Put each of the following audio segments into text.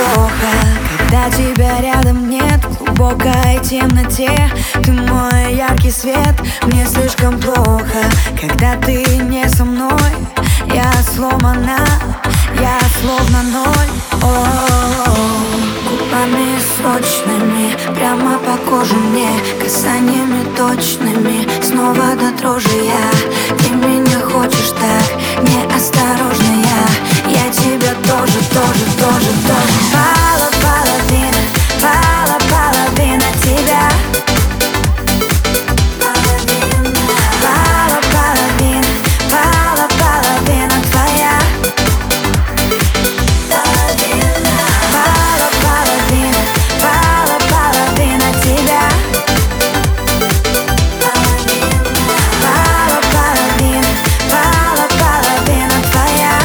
плохо, когда тебя рядом нет. В глубокой темноте ты мой яркий свет. Мне слишком плохо, когда ты не со мной. Я сломана, я словно ноль. Губами сочными, прямо по коже мне, касаниями точными, снова до дрожи я. Ты меня хочешь так неосторожно, я тебя тоже. Половина тебя. Половина твоя. Половина тебя. Половина твоя.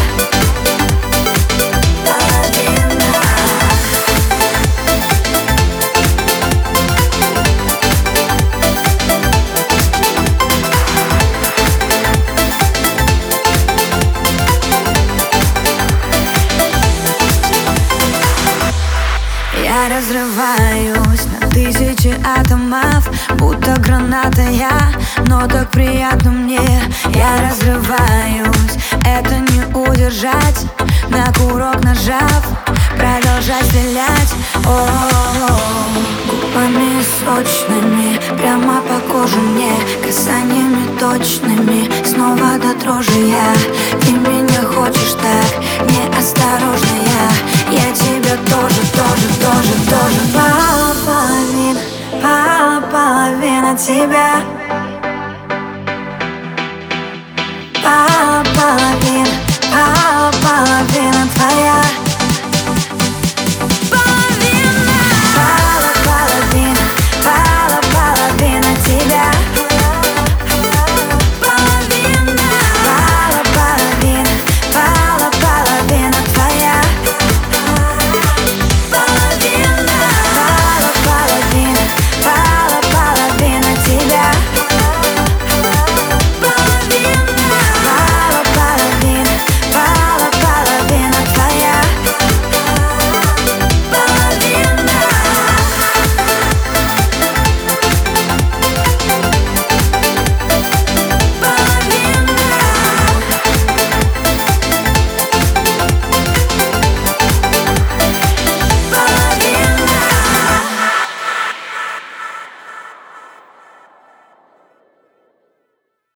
Я разрываюсь на тысячи атомов, будто граната я, но так приятно мне. Я разрываюсь, это не удержать, на курок нажав, продолжать стрелять. Губами сочными, прямо по коже мне, касаниями точными, снова до дрожи я. Ты меня хочешь так неосторожно, я тебя тоже. Половина тебя.